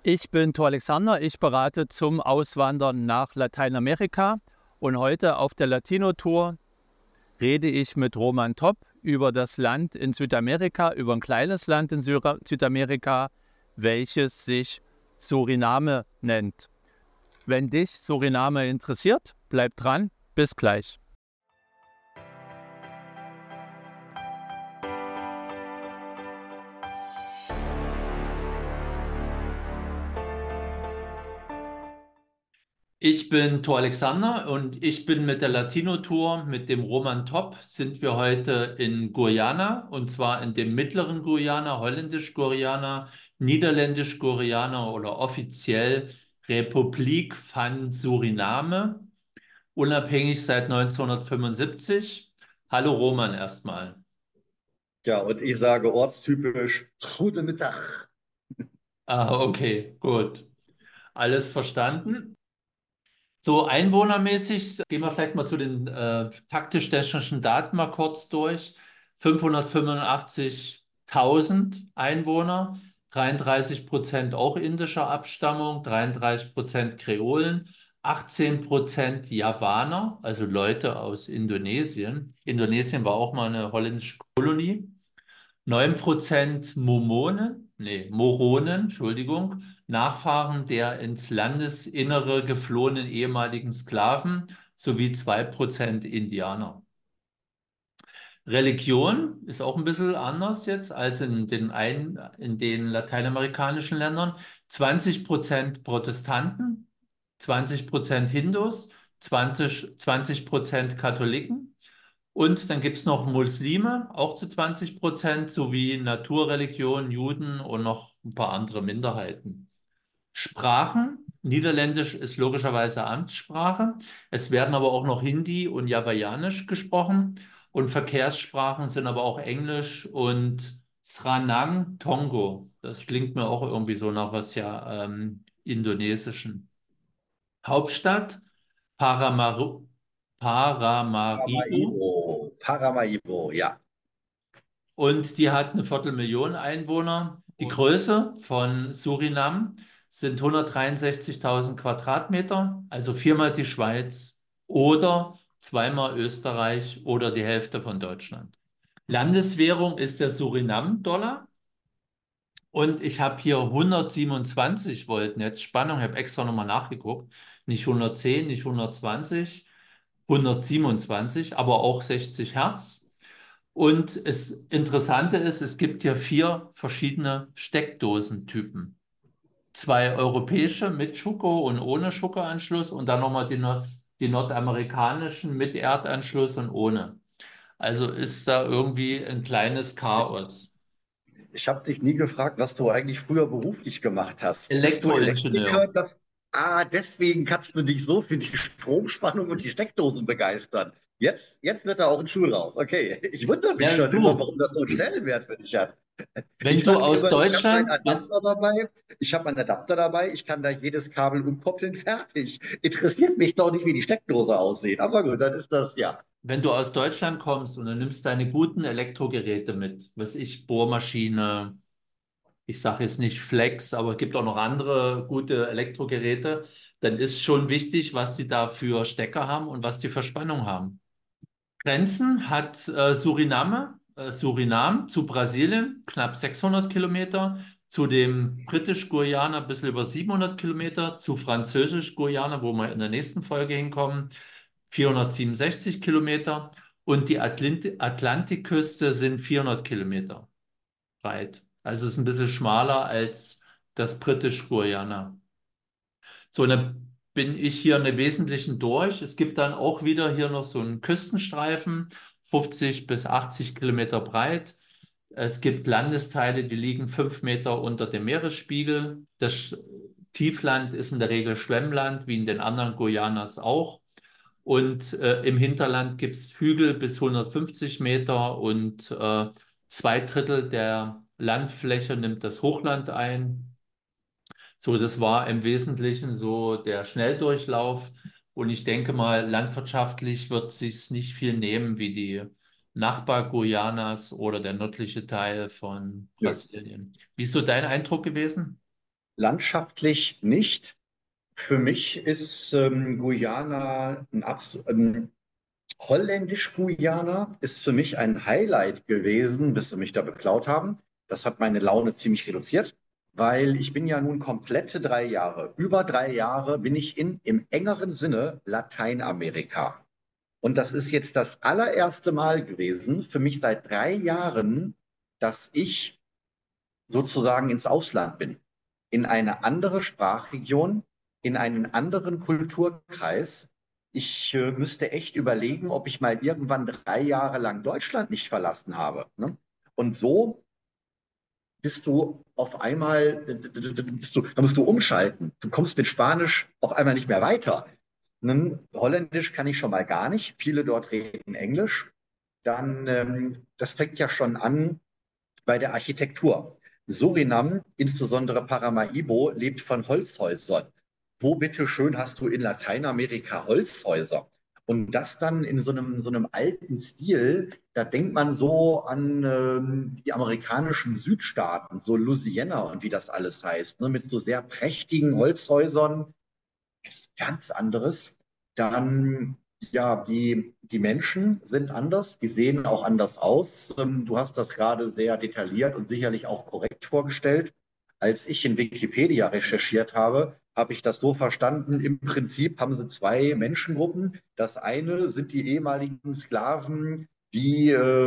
Ich bin Thor Alexander, ich berate zum Auswandern nach Lateinamerika und heute auf der Latino-Tour rede ich mit Roman Topp über das Land in Südamerika, über ein kleines Land in Südamerika, welches sich Suriname nennt. Wenn dich Suriname interessiert, bleib dran, bis gleich. Ich bin Thor Alexander und ich bin mit der Latino-Tour mit dem Roman Topp sind wir heute in Guyana und zwar in dem mittleren Guyana, Holländisch-Guyana, Niederländisch-Guyana oder offiziell Republik van Suriname, unabhängig seit 1975. Hallo Roman erstmal. Ja, und ich sage ortstypisch Guten Mittag. Ah, okay, gut. Alles verstanden. So einwohnermäßig gehen wir vielleicht mal zu den taktisch-technischen Daten mal kurz durch. 585.000 Einwohner, 33% auch indischer Abstammung, 33% Kreolen, 18% Javaner, also Leute aus Indonesien. Indonesien war auch mal eine holländische Kolonie. 9% Moronen, Entschuldigung, Nachfahren der ins Landesinnere geflohenen ehemaligen Sklaven sowie 2% Indianer. Religion ist auch ein bisschen anders jetzt als in den lateinamerikanischen Ländern. 20% Protestanten, 20% Hindus, 20% Katholiken. Und dann gibt es noch Muslime, auch zu 20%, sowie Naturreligionen, Juden und noch ein paar andere Minderheiten. Sprachen. Niederländisch ist logischerweise Amtssprache. Es werden aber auch noch Hindi und Javaianisch gesprochen. Und Verkehrssprachen sind aber auch Englisch und Sranang Tongo. Das klingt mir auch irgendwie so nach was ja Indonesischen. Hauptstadt Paramaribo. Paramaribo, ja. Und die hat eine Viertelmillion Einwohner. Die Größe von Surinam sind 163.000 Quadratmeter, also viermal die Schweiz oder zweimal Österreich oder die Hälfte von Deutschland. Landeswährung ist der Surinam-Dollar und ich habe hier 127 Volt Netzspannung. Ich habe extra nochmal nachgeguckt. Nicht 110, nicht 120, 127, aber auch 60 Hertz. Und das Interessante ist, es gibt hier vier verschiedene Steckdosentypen. Zwei europäische mit Schuko und ohne Schuko-Anschluss und dann nochmal die nordamerikanischen mit Erdanschluss und ohne. Also ist da irgendwie ein kleines Chaos. Ich habe dich nie gefragt, was du eigentlich früher beruflich gemacht hast. Bist du Elektroingenieur. Elektriker? Deswegen kannst du dich so für die Stromspannung und die Steckdosen begeistern. Jetzt wird da auch ein Schuh raus. Okay, ich wundere mich Ja, schon immer, du, warum das so einen Stellenwert für dich hat. wenn Ich du sage aus immer, ich habe meinen Deutschland, wenn, Adapter dabei. Ich habe meinen Adapter dabei. Ich kann da jedes Kabel umkoppeln, fertig. Interessiert mich doch nicht, wie die Steckdose aussieht. Aber gut, dann ist das ja. wenn du aus Deutschland kommst und du nimmst deine guten Elektrogeräte mit, was ich, Bohrmaschine, ich sage jetzt nicht Flex, aber es gibt auch noch andere gute Elektrogeräte, dann ist schon wichtig, was die da für Stecker haben und was die für Spannung haben. Grenzen hat Surinam zu Brasilien, knapp 600 Kilometer, zu dem Britisch-Guyana ein bisschen über 700 Kilometer, zu Französisch-Guyana, wo wir in der nächsten Folge hinkommen, 467 Kilometer und die Atlantikküste sind 400 Kilometer breit. Also es ist ein bisschen schmaler als das Britisch-Guyana. So, dann bin ich hier eine wesentlichen durch. Es gibt dann auch wieder hier noch so einen Küstenstreifen, 50 bis 80 Kilometer breit. Es gibt Landesteile, die liegen 5 Meter unter dem Meeresspiegel. Das Tiefland ist in der Regel Schwemmland, wie in den anderen Guyanas auch. Und im Hinterland gibt es Hügel bis 150 Meter und 2 Drittel der Landfläche nimmt das Hochland ein. So, das war im Wesentlichen so der Schnelldurchlauf. Und ich denke mal, landwirtschaftlich wird sich's nicht viel nehmen wie die Nachbar-Guyanas oder der nördliche Teil von Nö. Brasilien. Wie ist so dein Eindruck gewesen? Landschaftlich nicht. Für mich ist Guyana Holländisch-Guyana ist für mich ein Highlight gewesen, bis sie mich da beklaut haben. Das hat meine Laune ziemlich reduziert, weil ich bin ja nun komplette 3 Jahre, über 3 Jahre bin ich im engeren Sinne Lateinamerika. Und das ist jetzt das allererste Mal gewesen für mich seit 3 Jahren, dass ich sozusagen ins Ausland bin, in eine andere Sprachregion, in einen anderen Kulturkreis. Ich müsste echt überlegen, ob ich mal irgendwann 3 Jahre lang Deutschland nicht verlassen habe. Ne? Und so bist du auf einmal, da musst du umschalten. Du kommst mit Spanisch auf einmal nicht mehr weiter. Holländisch kann ich schon mal gar nicht. Viele dort reden Englisch. Dann, das fängt ja schon an bei der Architektur. Surinam, insbesondere Paramaribo, lebt von Holzhäusern. Wo bitteschön hast du in Lateinamerika Holzhäuser? Und das dann in so einem alten Stil, da denkt man so an die amerikanischen Südstaaten, so Louisiana und wie das alles heißt, ne, mit so sehr prächtigen Holzhäusern, ist ganz anderes. Dann, ja, die Menschen sind anders, die sehen auch anders aus. Du hast das gerade sehr detailliert und sicherlich auch korrekt vorgestellt. Als ich in Wikipedia recherchiert habe, habe ich das so verstanden, im Prinzip haben sie zwei Menschengruppen. Das eine sind die ehemaligen Sklaven, die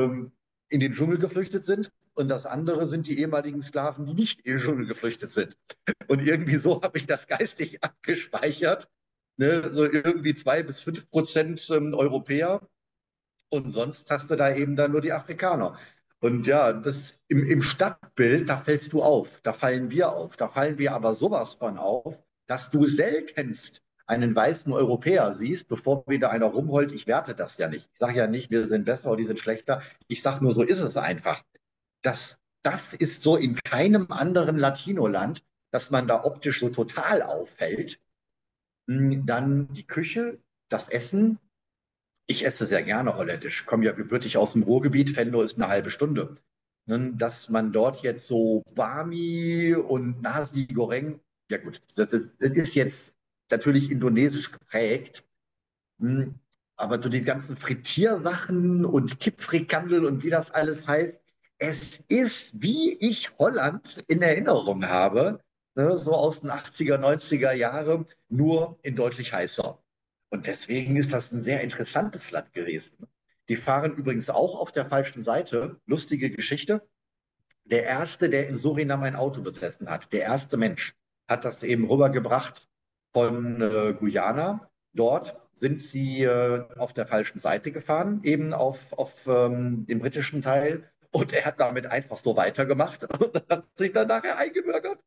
in den Dschungel geflüchtet sind. Und das andere sind die ehemaligen Sklaven, die nicht in den Dschungel geflüchtet sind. Und irgendwie so habe ich das geistig abgespeichert. Ne? So irgendwie 2 bis 5% Europäer und sonst hast du da eben dann nur die Afrikaner. Und ja, das im Stadtbild, da fällst du auf, da fallen wir auf, da fallen wir aber sowas von auf, dass du seltenst einen weißen Europäer siehst, bevor wieder einer rumheult. Ich werte das ja nicht. Ich sage ja nicht, wir sind besser oder die sind schlechter. Ich sage nur, so ist es einfach. Das ist so in keinem anderen Latinoland, dass man da optisch so total auffällt. Dann die Küche, das Essen. Ich esse sehr gerne holländisch, komme ja gebürtig aus dem Ruhrgebiet, Venlo ist eine halbe Stunde. Dass man dort jetzt so Bami und Nasi Goreng, ja gut, das ist jetzt natürlich indonesisch geprägt, hm, aber so die ganzen Frittiersachen und Kippfrikandel und wie das alles heißt, es ist, wie ich Holland in Erinnerung habe, ne, so aus den 80er, 90er Jahre, nur in deutlich heißer. Und deswegen ist das ein sehr interessantes Land gewesen. Die fahren übrigens auch auf der falschen Seite. Lustige Geschichte. Der erste, der in Surinam ein Auto besessen hat, der erste Mensch, hat das eben rübergebracht von Guyana. Dort sind sie auf der falschen Seite gefahren, eben auf dem britischen Teil. Und er hat damit einfach so weitergemacht und hat sich dann nachher eingebürgert.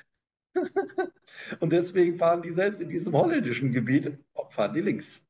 Und deswegen fahren die selbst in diesem holländischen Gebiet, fahren die links.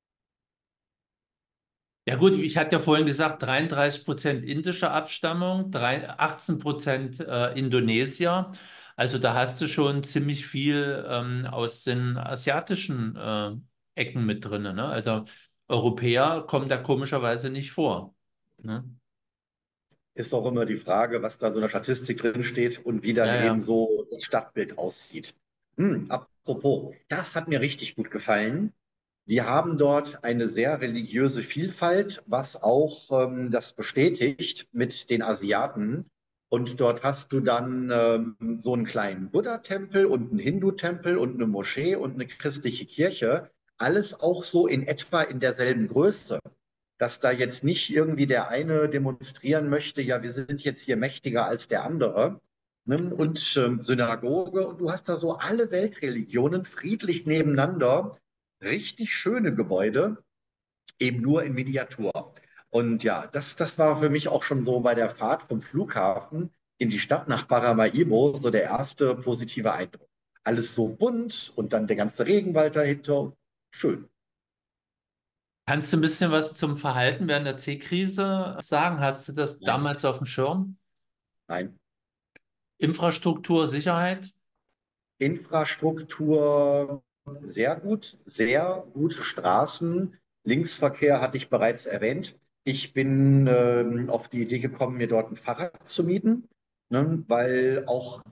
Ja gut, ich hatte ja vorhin gesagt, 33% indische Abstammung, 18% Indonesier. Also da hast du schon ziemlich viel aus den asiatischen Ecken mit drin. Ne? Also Europäer kommen da komischerweise nicht vor. Ne? Ist auch immer die Frage, was da so in der Statistik drin steht und wie dann Ja, eben ja. so das Stadtbild aussieht. Apropos, das hat mir richtig gut gefallen. Wir haben dort eine sehr religiöse Vielfalt, was auch das bestätigt mit den Asiaten. Und dort hast du dann so einen kleinen Buddha-Tempel und einen Hindu-Tempel und eine Moschee und eine christliche Kirche. Alles auch so in etwa in derselben Größe, dass da jetzt nicht irgendwie der eine demonstrieren möchte, ja, wir sind jetzt hier mächtiger als der andere. Ne? Und Synagoge, und du hast da so alle Weltreligionen friedlich nebeneinander, richtig schöne Gebäude, eben nur in Miniatur. Und ja, das war für mich auch schon so bei der Fahrt vom Flughafen in die Stadt nach Paramaribo so der erste positive Eindruck. Alles so bunt und dann der ganze Regenwald dahinter. Schön. Kannst du ein bisschen was zum Verhalten während der C-Krise sagen? Hattest du das Nein, damals auf dem Schirm? nein. Infrastruktur, Sicherheit? Infrastruktur sehr gute Straßen. Linksverkehr hatte ich bereits erwähnt. Ich bin auf die Idee gekommen, mir dort ein Fahrrad zu mieten, ne, weil auch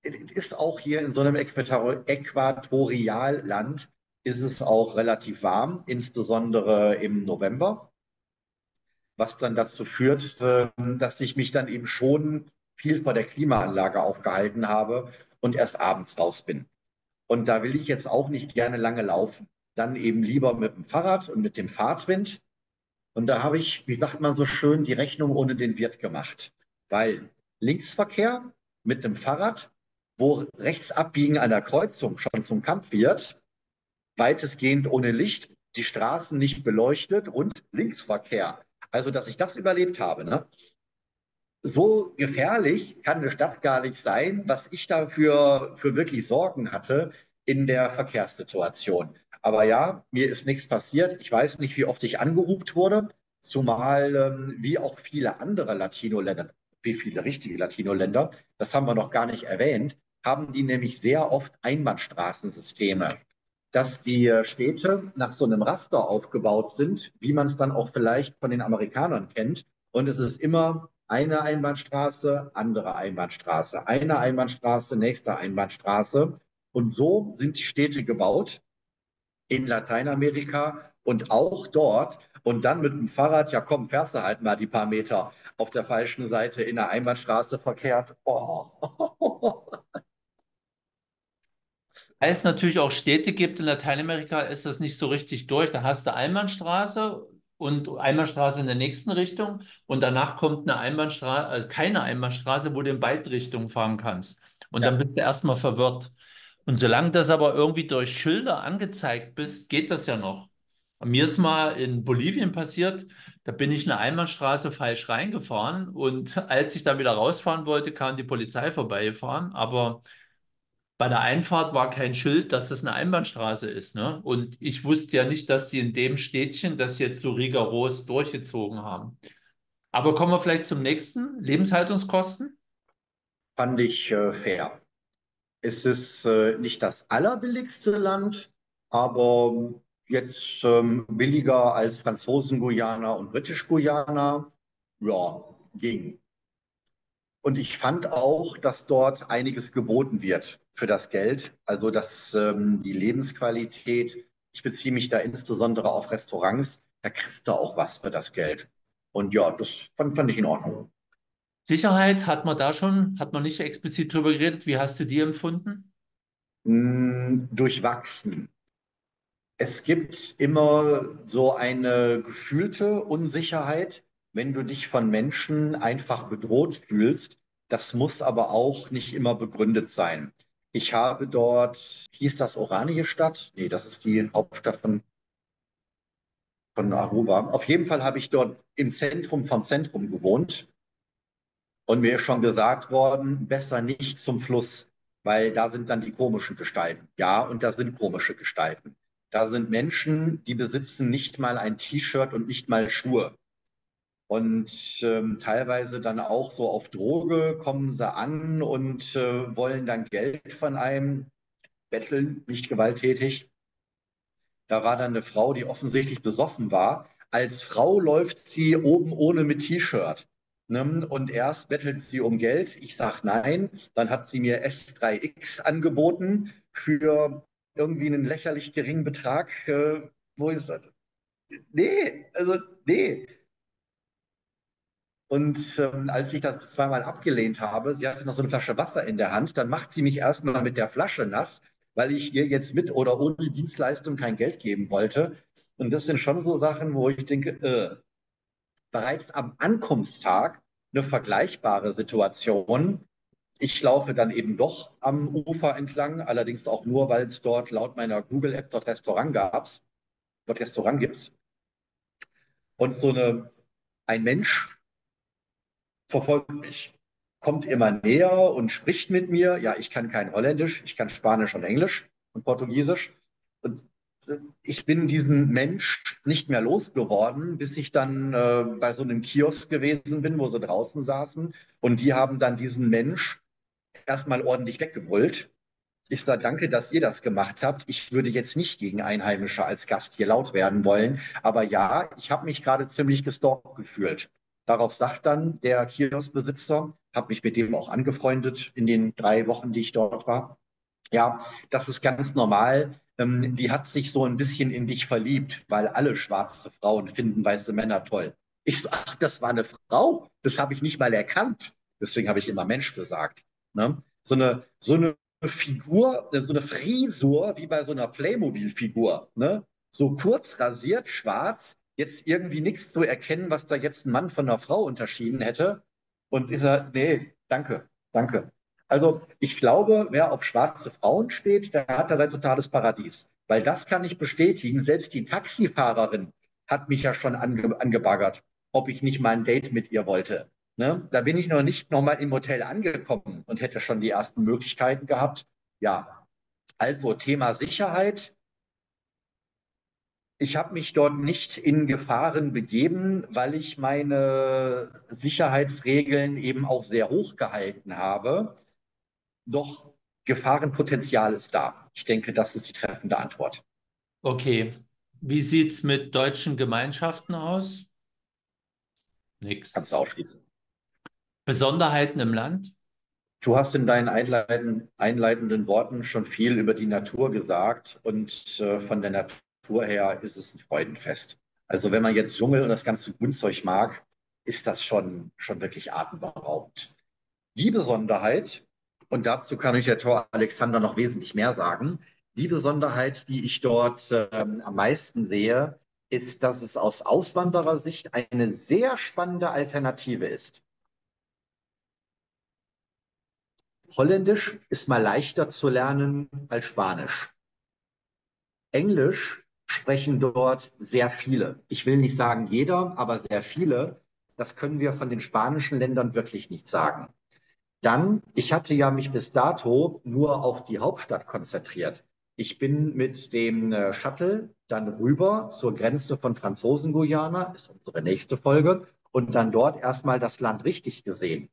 ist auch hier in so einem Äquatorialland, ist es auch relativ warm, insbesondere im November, was dann dazu führt, dass ich mich dann eben schon viel vor der Klimaanlage aufgehalten habe und erst abends raus bin. Und da will ich jetzt auch nicht gerne lange laufen. Dann eben lieber mit dem Fahrrad und mit dem Fahrtwind. Und da habe ich, wie sagt man so schön, die Rechnung ohne den Wirt gemacht. Weil Linksverkehr mit dem Fahrrad, wo rechts abbiegen an der Kreuzung schon zum Kampf wird, weitestgehend ohne Licht, die Straßen nicht beleuchtet und Linksverkehr. Also, dass ich das überlebt habe, ne? So gefährlich kann eine Stadt gar nicht sein, was ich dafür für wirklich Sorgen hatte in der Verkehrssituation. Aber ja, mir ist nichts passiert. Ich weiß nicht, wie oft ich angehupt wurde, zumal wie auch viele andere Latino-Länder, wie viele richtige Latino-Länder, das haben wir noch gar nicht erwähnt, haben die nämlich sehr oft Einbahnstraßensysteme, dass die Städte nach so einem Raster aufgebaut sind, wie man es dann auch vielleicht von den Amerikanern kennt. Und es ist immer eine Einbahnstraße, andere Einbahnstraße, eine Einbahnstraße, nächste Einbahnstraße. Und so sind die Städte gebaut in Lateinamerika und auch dort. Und dann mit dem Fahrrad, ja komm, fährst du halt mal die paar Meter auf der falschen Seite in der Einbahnstraße verkehrt. Oh. Weil es natürlich auch Städte gibt in Lateinamerika, ist das nicht so richtig durch. Da hast du Einbahnstraße und Einbahnstraße in der nächsten Richtung und danach kommt eine Einbahnstraße, keine Einbahnstraße, wo du in beide Richtungen fahren kannst. Und dann Ja, bist du erstmal verwirrt. Und solange das aber irgendwie durch Schilder angezeigt bist, geht das ja noch. Mir ist mal in Bolivien passiert, da bin ich eine Einbahnstraße falsch reingefahren und als ich dann wieder rausfahren wollte, kam die Polizei vorbeigefahren, aber bei der Einfahrt war kein Schild, dass das eine Einbahnstraße ist, ne? Und ich wusste ja nicht, dass die in dem Städtchen das jetzt so rigoros durchgezogen haben. Aber kommen wir vielleicht zum nächsten, Lebenshaltungskosten. fand ich fair. Es ist nicht das allerbilligste Land, aber jetzt billiger als Franzosen-Guyana und Britisch-Guyana. Ja, ging. Und ich fand auch, dass dort einiges geboten wird für das Geld. Also dass die Lebensqualität, ich beziehe mich da insbesondere auf Restaurants, da kriegst du auch was für das Geld. Und ja, das fand ich in Ordnung. Sicherheit hat man da schon, hat man nicht explizit drüber geredet. Wie hast du die empfunden? Durchwachsen. Es gibt immer so eine gefühlte Unsicherheit, wenn du dich von Menschen einfach bedroht fühlst. Das muss aber auch nicht immer begründet sein. Ich habe dort, hieß das Oranienstadt? Nee, das ist die Hauptstadt von Aruba. Auf jeden Fall habe ich dort im Zentrum vom Zentrum gewohnt und mir ist schon gesagt worden, besser nicht zum Fluss, weil da sind dann die komischen Gestalten. Ja, und da sind komische Gestalten. Da sind Menschen, die besitzen nicht mal ein T-Shirt und nicht mal Schuhe. Und teilweise dann auch so auf Droge kommen sie an und wollen dann Geld von einem, betteln, nicht gewalttätig. Da war dann eine Frau, die offensichtlich besoffen war. Als Frau läuft sie oben ohne mit T-Shirt. Ne? Und erst bettelt sie um Geld. Ich sage nein. Dann hat sie mir S3X angeboten für irgendwie einen lächerlich geringen Betrag. Wo ist das? Nee, also nee. Und als ich das zweimal abgelehnt habe, sie hatte noch so eine Flasche Wasser in der Hand, dann macht sie mich erstmal mit der Flasche nass, weil ich ihr jetzt mit oder ohne Dienstleistung kein Geld geben wollte. Und das sind schon so Sachen, wo ich denke, bereits am Ankunftstag eine vergleichbare Situation. Ich laufe dann eben doch am Ufer entlang, allerdings auch nur, weil es dort laut meiner Google-App dort Restaurant gibt. Und ein Mensch verfolgt mich, kommt immer näher und spricht mit mir. Ja, ich kann kein Holländisch, ich kann Spanisch und Englisch und Portugiesisch. Und ich bin diesen Mensch nicht mehr losgeworden, bis ich dann bei so einem Kiosk gewesen bin, wo sie draußen saßen. Und die haben dann diesen Mensch erstmal ordentlich weggebrüllt. Ich sage danke, dass ihr das gemacht habt. Ich würde jetzt nicht gegen Einheimische als Gast hier laut werden wollen. Aber ja, ich habe mich gerade ziemlich gestalkt gefühlt. Darauf sagt dann der Kioskbesitzer, habe mich mit dem auch angefreundet in den 3 Wochen, die ich dort war. Ja, das ist ganz normal. Die hat sich so ein bisschen in dich verliebt, weil alle schwarze Frauen finden weiße Männer toll. Ich sag, ach, das war eine Frau. Das habe ich nicht mal erkannt. Deswegen habe ich immer Mensch gesagt. Ne? So eine Figur, so eine Frisur wie bei so einer Playmobil-Figur. Ne? So kurz rasiert, schwarz, jetzt irgendwie nichts zu erkennen, was da jetzt ein Mann von einer Frau unterschieden hätte. Und ich sage, nee, danke, danke. Also ich glaube, wer auf schwarze Frauen steht, der hat da sein totales Paradies. Weil das kann ich bestätigen. Selbst die Taxifahrerin hat mich ja schon angebaggert, ob ich nicht mal ein Date mit ihr wollte. Ne? Da bin ich noch nicht noch mal im Hotel angekommen und hätte schon die ersten Möglichkeiten gehabt. Ja, also Thema Sicherheit. Ich habe mich dort nicht in Gefahren begeben, weil ich meine Sicherheitsregeln eben auch sehr hoch gehalten habe. Doch Gefahrenpotenzial ist da. Ich denke, das ist die treffende Antwort. Okay. Wie sieht es mit deutschen Gemeinschaften aus? Nix. Kannst du ausschließen. Besonderheiten im Land? Du hast in deinen einleitenden Worten schon viel über die Natur gesagt und von der Natur her ist es ein Freudenfest. Also wenn man jetzt Dschungel und das ganze Grünzeug mag, ist das schon wirklich atemberaubend. Die Besonderheit, und dazu kann ich ja Tor Alexander noch wesentlich mehr sagen, die Besonderheit, die ich dort am meisten sehe, ist, dass es aus Auswanderersicht eine sehr spannende Alternative ist. Holländisch ist mal leichter zu lernen als Spanisch. Englisch sprechen dort sehr viele. Ich will nicht sagen jeder, aber sehr viele. Das können wir von den spanischen Ländern wirklich nicht sagen. Dann, ich hatte ja mich bis dato nur auf die Hauptstadt konzentriert. Ich bin mit dem Shuttle dann rüber zur Grenze von Franzosen-Guyana, ist unsere nächste Folge, und dann dort erstmal das Land richtig gesehen.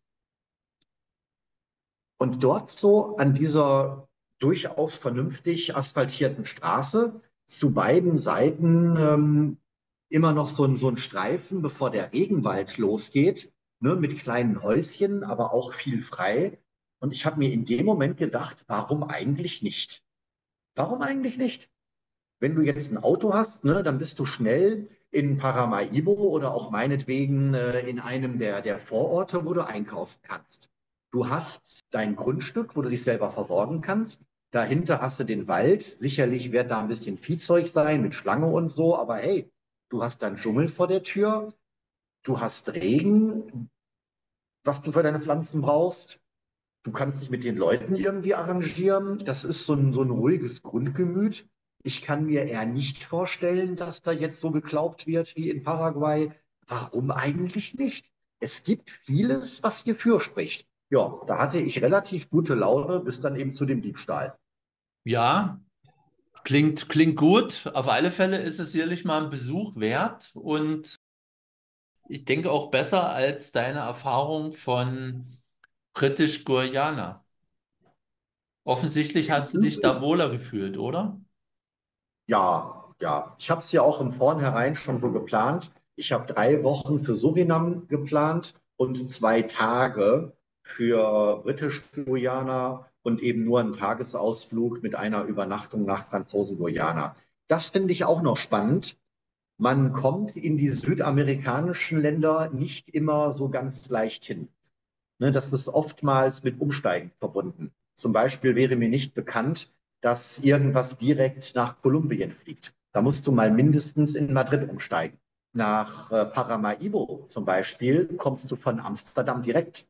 Und dort so an dieser durchaus vernünftig asphaltierten Straße zu beiden Seiten immer noch so ein Streifen, bevor der Regenwald losgeht, ne, mit kleinen Häuschen, aber auch viel frei. Und ich habe mir in dem Moment gedacht, warum eigentlich nicht? Warum eigentlich nicht? Wenn du jetzt ein Auto hast, ne, dann bist du schnell in Paramaribo oder auch meinetwegen in einem der Vororte, wo du einkaufen kannst. Du hast dein Grundstück, wo du dich selber versorgen kannst. Dahinter hast du den Wald. Sicherlich wird da ein bisschen Viehzeug sein mit Schlange und so, aber hey, du hast dann Dschungel vor der Tür, du hast Regen, was du für deine Pflanzen brauchst. Du kannst dich mit den Leuten irgendwie arrangieren. Das ist so ein ruhiges Grundgemüt. Ich kann mir eher nicht vorstellen, dass da jetzt so geglaubt wird wie in Paraguay. Warum eigentlich nicht? Es gibt vieles, was hierfür spricht. Ja, da hatte ich relativ gute Laune bis dann eben zu dem Diebstahl. Ja, klingt gut. Auf alle Fälle ist es sicherlich mal ein Besuch wert und ich denke auch besser als deine Erfahrung von Britisch-Guayana. Offensichtlich Im hast du dich da Übrigen, wohler gefühlt, oder? ja, ja. Ich habe es ja auch im Vornherein schon so geplant. Ich habe 3 Wochen für Surinam geplant und 2 Tage für Britisch-Guyana und eben nur einen Tagesausflug mit einer Übernachtung nach Franzosen-Guyana. Das finde ich auch noch spannend. Man kommt in die südamerikanischen Länder nicht immer so ganz leicht hin. Ne, das ist oftmals mit Umsteigen verbunden. Zum Beispiel wäre mir nicht bekannt, dass irgendwas direkt nach Kolumbien fliegt. Da musst du mal mindestens in Madrid umsteigen. Nach Paramaribo zum Beispiel kommst du von Amsterdam direkt.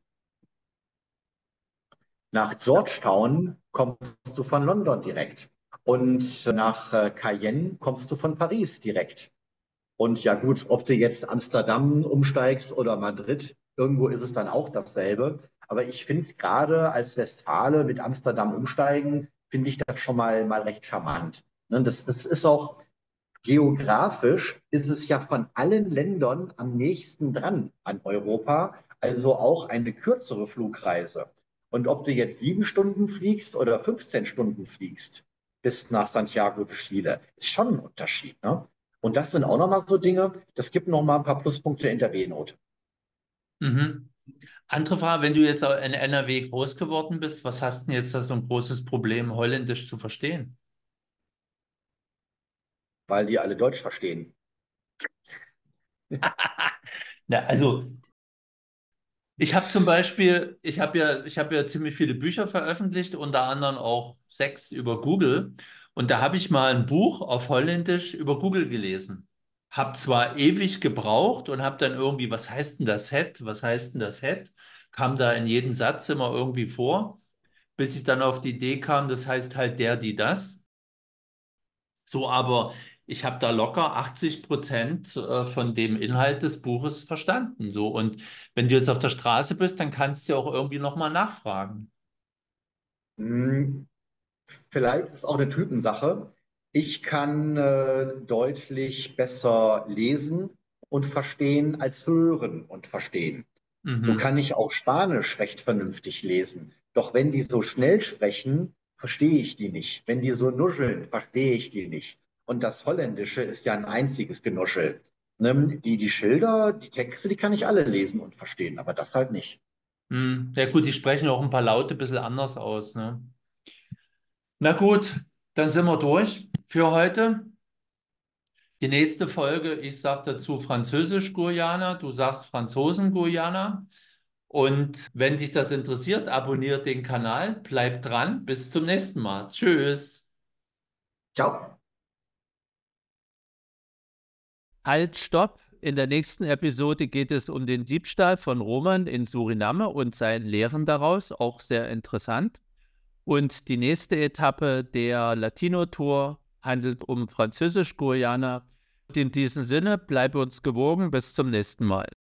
Nach Georgetown kommst du von London direkt. Und nach Cayenne kommst du von Paris direkt. Und ja gut, ob du jetzt Amsterdam umsteigst oder Madrid, irgendwo ist es dann auch dasselbe. Aber ich finde es gerade als Westfale mit Amsterdam umsteigen, finde ich das schon mal recht charmant. Ne, das ist auch geografisch, ist es ja von allen Ländern am nächsten dran an Europa, also auch eine kürzere Flugreise. Und ob du jetzt 7 Stunden fliegst oder 15 Stunden fliegst bis nach Santiago de Chile, ist schon ein Unterschied. Ne? Und das sind auch nochmal so Dinge, das gibt nochmal ein paar Pluspunkte in der B-Note. Mhm. Andere Frage, wenn du jetzt auch in NRW groß geworden bist, was hast denn jetzt da so ein großes Problem, Holländisch zu verstehen? weil die alle Deutsch verstehen. Na, also ich habe zum Beispiel, ich habe ja ziemlich viele Bücher veröffentlicht, unter anderem auch 6 über Google. Und da habe ich mal ein Buch auf Holländisch über Google gelesen. Hab zwar ewig gebraucht und habe dann irgendwie, was heißt denn das Het? Was heißt denn das Het? Kam da in jedem Satz immer irgendwie vor, bis ich dann auf die Idee kam, das heißt halt der, die, das. So, aber ich habe da locker 80% von dem Inhalt des Buches verstanden. So, und wenn du jetzt auf der Straße bist, dann kannst du ja auch irgendwie nochmal nachfragen. Hm, vielleicht ist es auch eine Typensache. Ich kann deutlich besser lesen und verstehen als hören und verstehen. So Mhm. kann ich auch Spanisch recht vernünftig lesen. Doch wenn die so schnell sprechen, verstehe ich die nicht. Wenn die so nuscheln, verstehe ich die nicht. Und das Holländische ist ja ein einziges Genuschel. Ne? Die Schilder, die Texte, die kann ich alle lesen und verstehen, aber das halt nicht. Ja gut, die sprechen auch ein paar Laute ein bisschen anders aus, ne? Na gut, dann sind wir durch für heute. Die nächste Folge, ich sage dazu Französisch-Guyana, du sagst Franzosen-Guyana. Und wenn dich das interessiert, abonniert den Kanal, bleib dran, bis zum nächsten Mal. Tschüss. Ciao. Halt, stopp! In der nächsten Episode geht es um den Diebstahl von Roman in Suriname und sein Lehren daraus, auch sehr interessant. Und die nächste Etappe der Latino-Tour handelt um Französisch-Guyana. In diesem Sinne, bleibe uns gewogen, bis zum nächsten Mal.